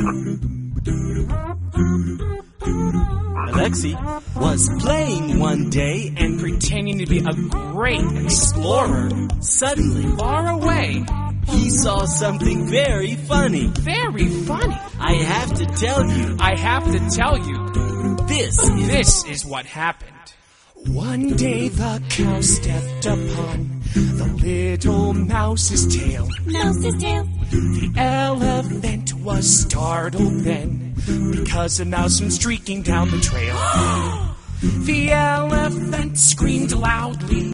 Alexei was playing one day and pretending to be a great explorer. Suddenly, Far away. he saw something very funny. Very funny. I have to tell you, I have to tell you, this is what happened. One day the cow stepped upon the little mouse's tail. Mouse's tail. The elephant was startled then, because a mouse went streaking down the trail. The elephant screamed loudly.